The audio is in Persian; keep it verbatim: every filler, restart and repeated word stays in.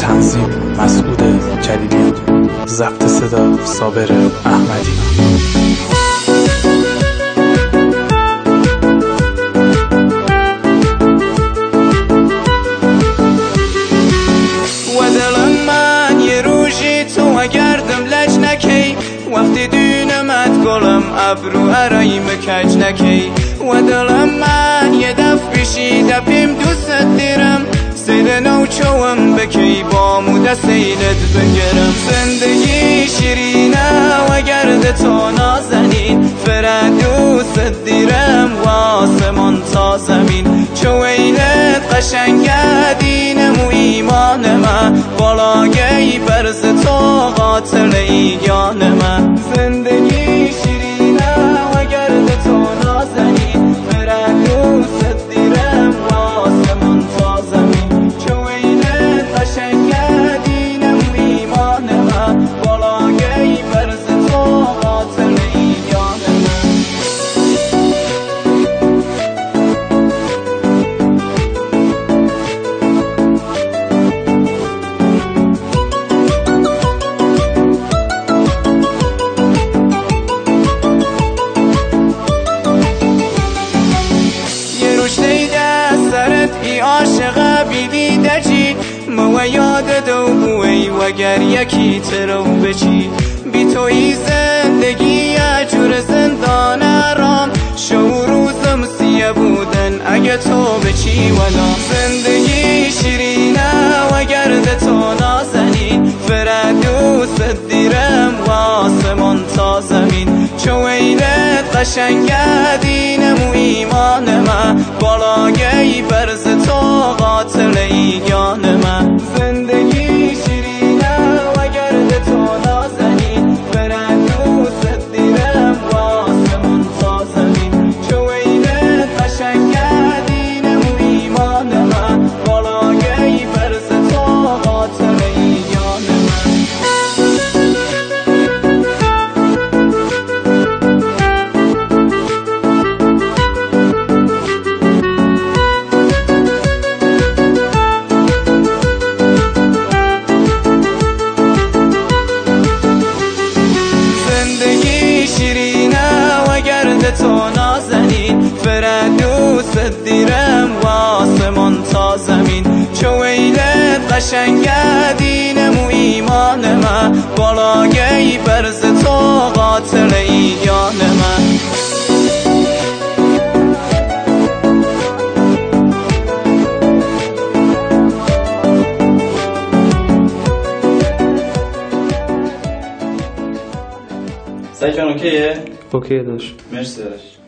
تنظیم مسعود جلیلیان، ضبط صدا صابر احمدی. وقتی دینمت گلم ابرو ارایم کج نکی و دلم من یه دف بشی دپیم دوست دیرم سید نو چوم بکی بامو دستیلت بگرم. زندگی شیرینه و گرد تو نازنین فرد دوست دیرم و آسمان تا زمین چویلت قشنگه دینم و ایمان من بالاگی برز تو قاتل ایگان من. زندگی شیرینه و گرد تو نازنین فرد دوست دیرم و آسمان تا زمین چویلت قشنگه دینم و ایمان من بالاگی برز تو قاتل ایگان من. عاشق بیدی دجی مو یاد دو بوی وگر یکی ترو بچی بی توی زندگی اجور زندان رام شو روزم سیه بودن اگه تو بچی ولا. زندگی شیرینه و گرد تو نازنین فرد دوست دیرم و آسمان تا زمین چویلت قشنگه دینم و ایمان من بالاگی برز تو قاتل ایگان من. زندگی شیرینه و گرد تو نازنین فرد دوست دیرم و آسمان تا زمین چویلت قشنگه دینم و ایمان من بالاگی برز تو قاتل ایگان من. تو نازنین فرد دوست دیرم و آسمان تا زمین چویلت قشنگه دینم و ایمان من بالاگی برز تو قاتل ایگان من. سعی جان اوکیه؟ اوکی داشت. مرسی داشت.